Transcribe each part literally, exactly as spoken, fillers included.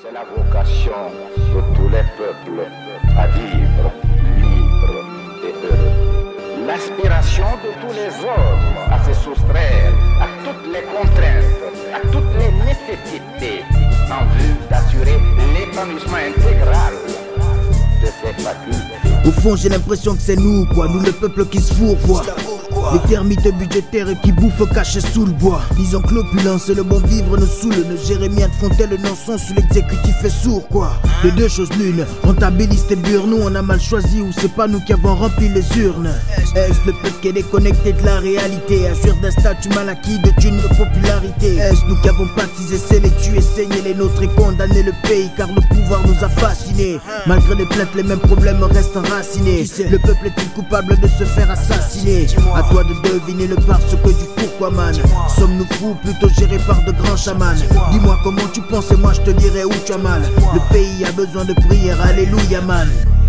C'est la vocation de tous les peuples à vivre libres et heureux. L'aspiration de tous les hommes à se soustraire à toutes les contraintes, à toutes les nécessités en vue d'assurer l'épanouissement intégral de ses facultés. Au fond j'ai l'impression que c'est nous quoi, nous le peuple qui se fourvoie. Les termites budgétaires qui bouffent cachés sous le bois. Disons que l'opulence et le bon vivre nous saoulent. Nos Jérémie de Fontaine n'en sont sous l'exécutif est sourd quoi. De deux choses l'une, rentabiliste et bure. Nous on a mal choisi ou c'est pas nous qui avons rempli les urnes. Est-ce le peuple qui est déconnecté de la réalité, assure d'un statut mal acquis de thunes de popularité? Est-ce nous qui avons baptisé, scellé, tué, saigné les nôtres et condamné le pays car le pouvoir nous a fascinés? Malgré les plaintes les mêmes problèmes restent enracinés. Le peuple est-il coupable de se faire assassiner? À toi de deviner le parce que du pourquoi man. Sommes-nous fous plutôt gérés par de grands chamans? Dis-moi comment tu penses et moi je te dirai où tu as mal. Le pays a besoin de prière, alléluia man.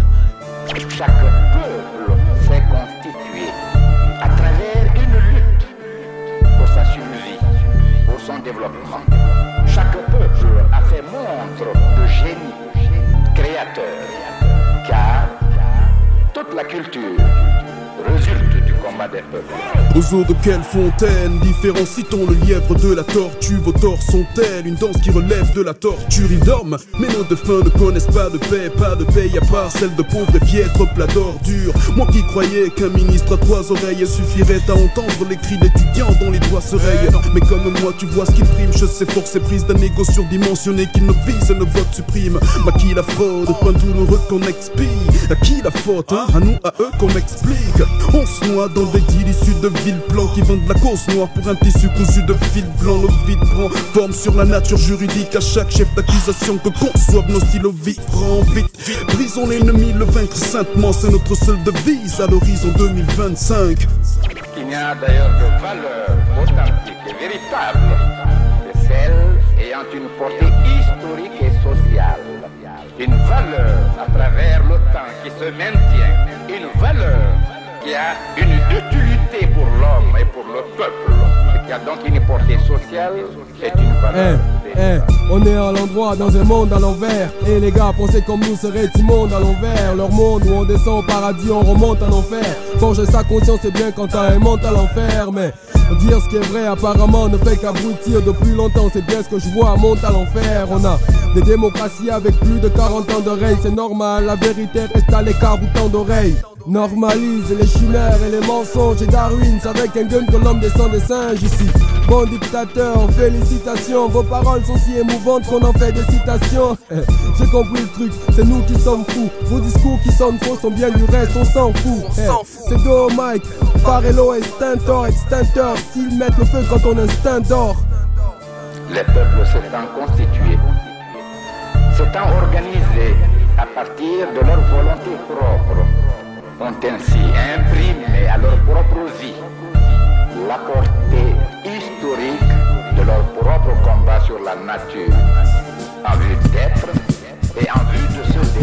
Chaque peuple s'est constitué à travers une lutte pour sa survie, pour son développement. Chaque peuple a fait montre de génie créateur, car toute la culture résulte du combat des peuples. Aux eaux de quelle fontaine différencie-t-on le lièvre de la tortue? Vos torts sont-elles une danse qui relève de la torture? Ils dorment, mais nos défunts ne connaissent pas de paix, pas de paix à part celle de pauvres et piètres plats d'ordures. Moi qui croyais qu'un ministre à trois oreilles suffirait à entendre les cris d'étudiants dont les doigts se rayent. Mais comme moi tu vois ce qui prime, je sais force et prise d'un égo surdimensionné qui ne vise le vote supprime. Maquille la fraude, point douloureux qu'on expie. À qui la faute, hein? À nous, à eux qu'on explique. On se noie dans des deals issus de villes plans qui vendent de la cause noire pour un tissu cousu de fil blanc. Nos vies prend forme sur la nature juridique à chaque chef d'accusation que conçoivent nos stylos vibrants. Vite, brisons l'ennemi, le vaincre saintement, c'est notre seule devise à l'horizon deux mille vingt-cinq. Il n'y a d'ailleurs de valeur authentique et véritable que celle ayant une portée historique et sociale. Une valeur à travers le temps qui se maintient. Une valeur qui a une utilité pour l'homme et pour le peuple, et qui a donc une portée sociale et une valeur. Hey, hey, on est à l'endroit dans un monde à l'envers. Et les gars pensaient comme nous serait immonde à l'envers. Leur monde où on descend au paradis, on remonte à l'enfer. Forger sa conscience c'est bien quand t'as un mental à l'enfer. Mais dire ce qui est vrai apparemment ne fait qu'abrutir. Depuis longtemps c'est bien ce que je vois, monte à l'enfer. On a des démocraties avec plus de quarante ans de règne. C'est normal, la vérité reste à l'écart autant d'oreilles. Normalise les chimères et les mensonges et Darwin savait qu'un gun que l'homme descend des singes ici. Bon dictateur, félicitations. Vos paroles sont si émouvantes qu'on en fait des citations. J'ai compris le truc, c'est nous qui sommes fous. Vos discours qui sonnent faux sont bien du reste, on s'en fout. C'est Do Mike, Farello et Stentor, extincteur. S'ils mettent le feu quand on instinct dort. Les peuples s'étant constitués, s'étant organisés à partir de leur volonté propre, ont ainsi imprimé à leur propre vie la portée historique de leur propre combat sur la nature, en vue d'être et en vue de se développer.